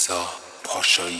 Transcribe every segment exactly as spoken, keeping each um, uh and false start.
رضا پاشایی.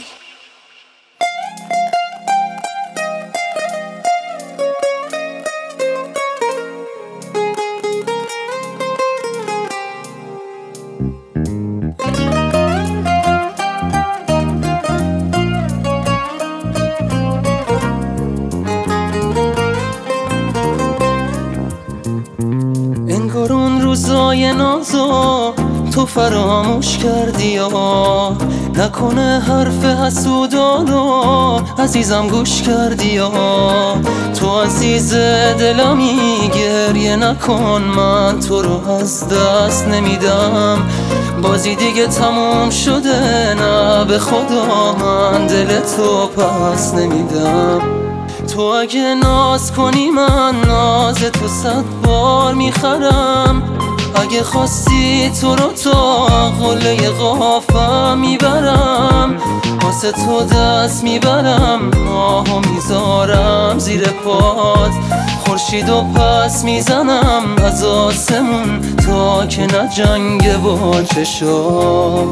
انگار اون روزای نازو تو فراموش کردی یا نکنه حرف حسودانو عزیزم گوش کردی یا تو عزیز دلمی گریه نکن، من تو رو از دست نمیدم، بازی دیگه تموم شده، نه به خدا من دل تو پس نمیدم. تو اگه ناز کنی من ناز تو صد بار میخرم، اگه خواستی تو رو تا قله قافم میبرم، واسه تو دست میبرم، ماهو میذارم زیر پات، خورشیدو پس میزنم از آسمون تا که نجنگه با چشام.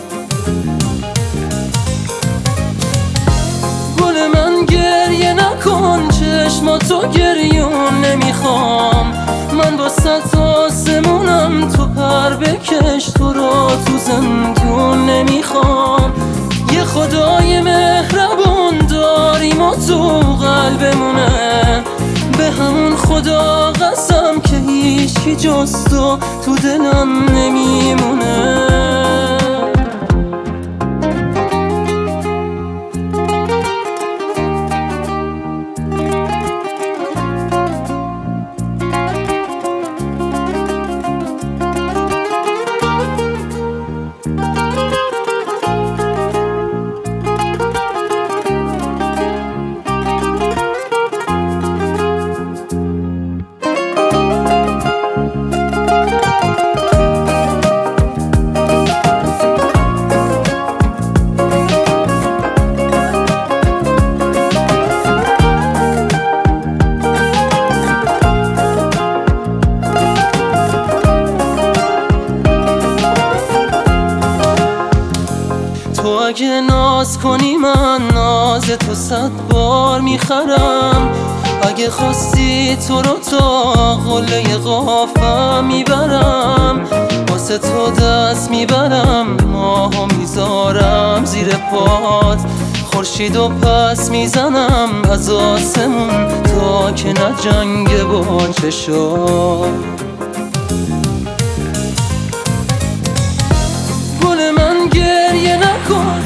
گل من گریه نکن، چشماتو گریون نمیخوام، من با ست آسمونم، تو پر بکش، تو رو تو زندون نمیخوام. یه خدای مهربون داریم و تو قلبمونه، به همون خدا قسم که هیچی جز تو تو دلم نمیمونه. تو اگه ناز کنی من ناز تو صد بار میخرم، اگه خواستی تو رو تا قله قافم میبرم، واسه تو دست میبرم، ماهو میذارم زیر پات، خورشیدو پس میزنم از آسمون تا که نجنگه با چشام. گل من گریه نکن،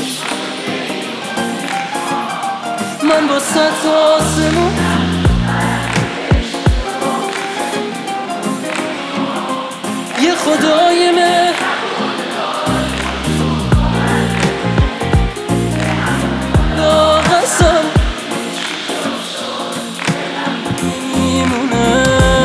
من با ست آسمون یه خدای مهر لا قسم میمونه.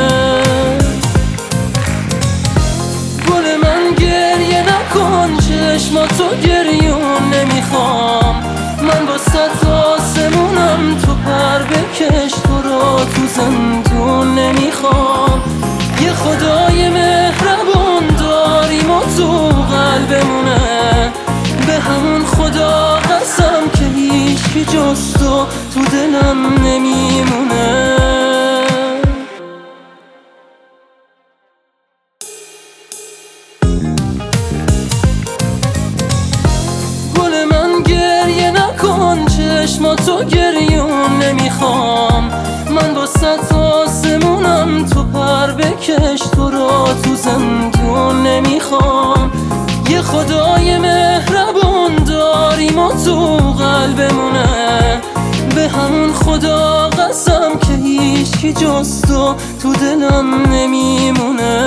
گل من گریه نکن، چشماتو گریون نمیخوام، من با ست آسمونم، تو پر بکش، تو رو تو زندون نمیخوام. یه خدای مهربون داریم و تو قلبمونه، به همون خدا قسم که هیچی جز تو تو دلم نمیمونه. گل من گریه نکن، چشماتو گریون نمیخوام، من با ست آسمونم، تو پر بکش، تو رو تو زندون نمیخوام. یه خدای مهربون داریم و تو قلبمونه، به همون خدا قسم که هیچی جز تو تو دلم نمیمونه.